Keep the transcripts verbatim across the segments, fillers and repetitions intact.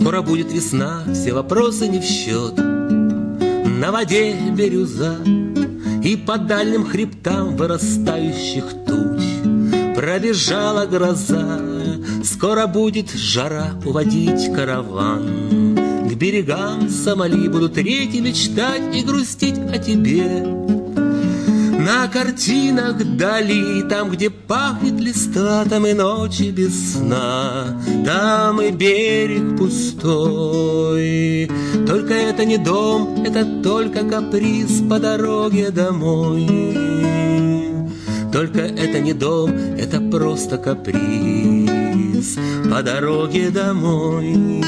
Скоро будет весна, все вопросы не в счет. На воде бирюза, и по дальним хребтам вырастающих туч пробежала гроза. Скоро будет жара уводить караван. К берегам Сомали будут реки мечтать и грустить о тебе. На картинах Дали, там, где пахнет листва, там и ночи без сна, там и берег пустой. Только это не дом, это только каприз по дороге домой. Только это не дом, это просто каприз по дороге домой.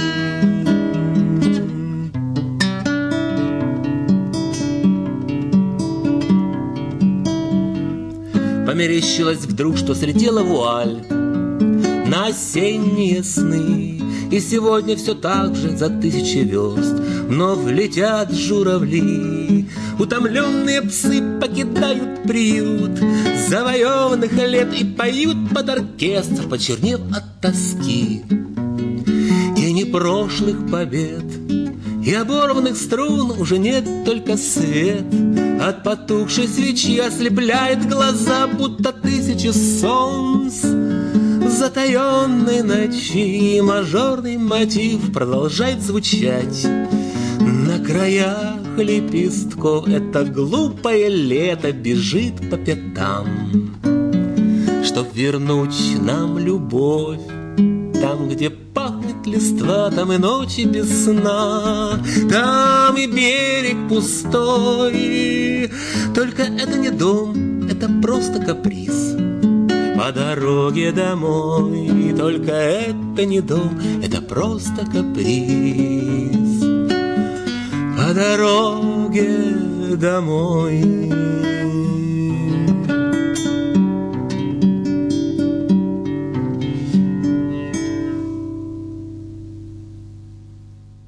Померещилось вдруг, что слетела вуаль на осенние сны, и сегодня все так же за тысячи верст вновь летят журавли. Утомленные псы покидают приют завоеванных лет и поют под оркестр, почернев от тоски. Тени прошлых побед и оборванных струн уже нет, только свет от потухшей свечи ослепляет глаза, будто тысячи солнц в затаенной ночи. Мажорный мотив продолжает звучать на краях лепестков. Это глупое лето бежит по пятам, чтоб вернуть нам любовь. Там, где пахнет листва, там и ночи без сна, там и берег пустой. Только это не дом, это просто каприз по дороге домой. Только это не дом, это просто каприз по дороге домой.